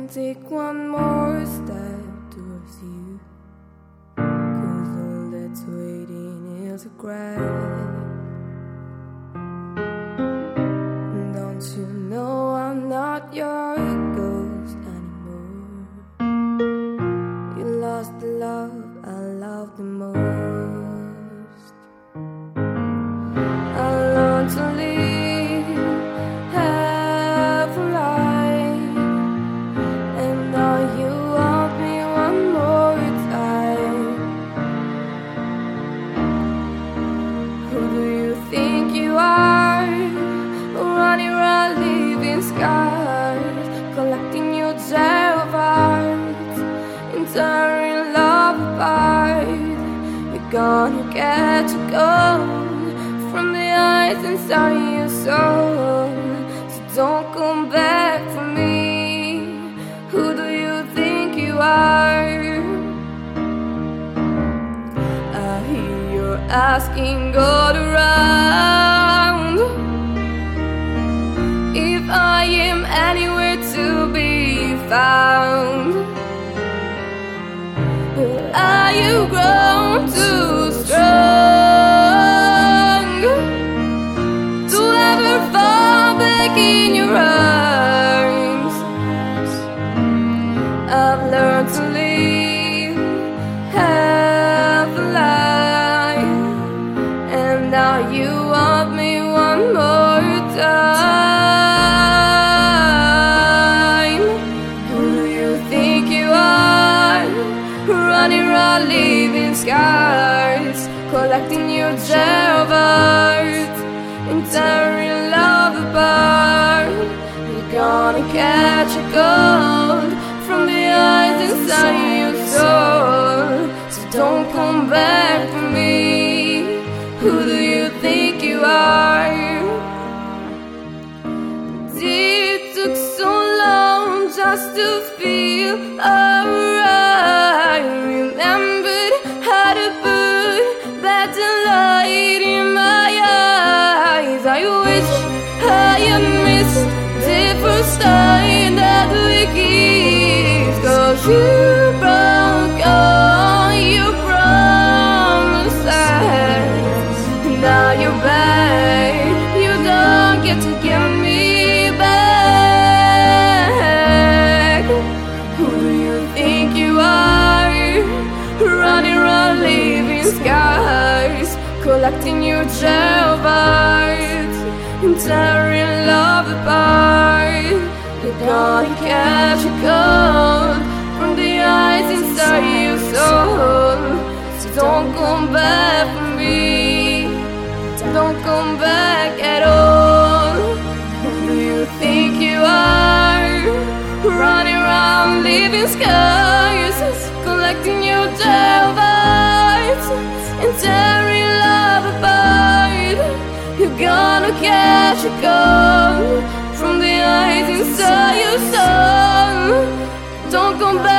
take one more step towards you, 'cause all that's waiting is regret. Don't you know I'm not your ghost anymore? You lost the love I loved the most. I learned to live half a life, and now you want me one more time. Who do you think you are? Running around leaving scars, collecting your jar of hearts, and tearing love apart. You're gonna catch a cold from the eyes inside your soul, so don't come back for me. Who do you think you are? I hear you're asking all around if I am anywhere to be found. But are you grown too strong to ever fall back in your arms? I've learned to live half a life, and now you want me one more time. Who do you think you are? Running around leaving scars, collecting your jar of hearts, and tearing love apart. You're gonna catch a cold from the eyes inside your soul, so don't come back for me. Who do you think you are? It took so long just to feel alright. Remembered how to put better light in my eyes. I wish I had missed the first time that we kissed, 'cause you broke all your promises. Now you're back, you don't get to give me back. Who do you think you are? Running around leaving scars, collecting your jar of hearts, and tearing love apart. You're gonna catch a cold from the eyes inside your soul, so don't come back for me. Don't come back at all. Who do you think you are? Running around leaving scars, collecting your jar of hearts, and tearing love apart. You're gonna catch a cold from the eyes inside your soul. Don't come back.